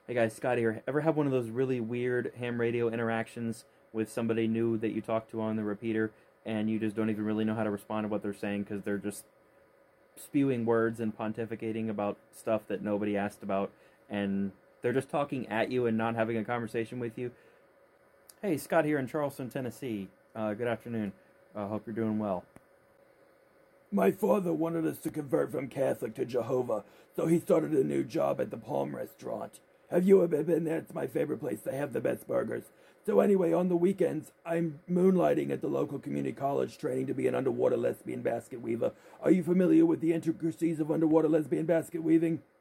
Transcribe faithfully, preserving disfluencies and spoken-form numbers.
Hey guys, Scott here. Ever have one of those really weird ham radio interactions with somebody new that you talk to on the repeater and you just don't even really know how to respond to what they're saying because they're just spewing words and pontificating about stuff that nobody asked about, and they're just talking at you and not having a conversation with you? Hey, Scott here in Charleston, Tennessee. Uh, good afternoon. I uh, hope you're doing well. My father wanted us to convert from Catholic to Jehovah, so he started a new job at the Palm Restaurant. Have you ever been there? It's my favorite place. They have the best burgers. So anyway, on the weekends, I'm moonlighting at the local community college training to be an underwater lesbian basket weaver. Are you familiar with the intricacies of underwater lesbian basket weaving?